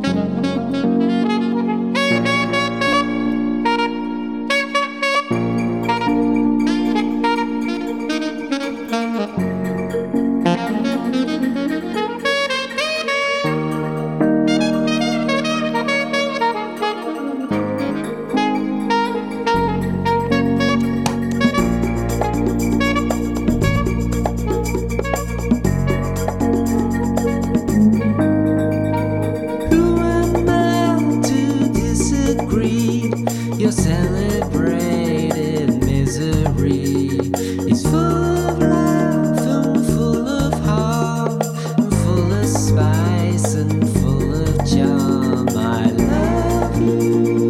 Your celebrated misery is full of life and full of heart and full of spice and full of charm. I love you.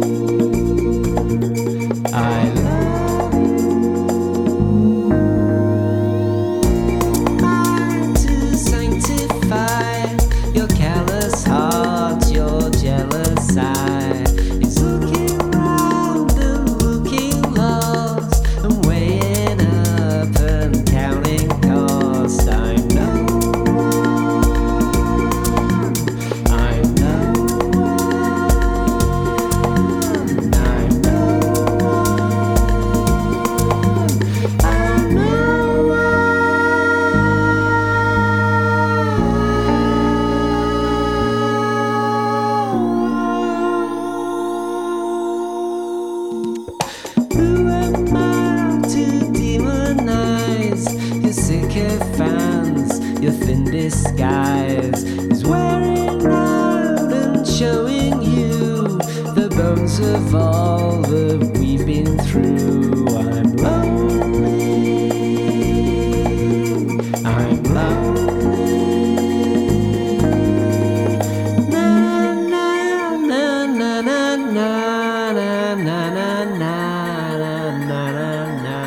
I love you. I to sanctify your callous heart, your jealous eye is looking fans, your thin disguise is wearing out and showing you the bones of all that we've been through. I'm lonely, I'm lonely. Na na na na na na na na na na na na.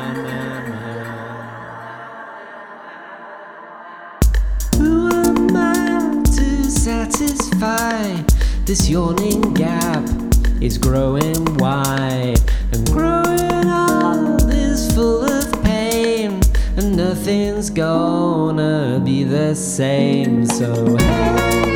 Satisfy this yawning gap is growing wide, and growing old is full of pain, and nothing's gonna be the same. So hey.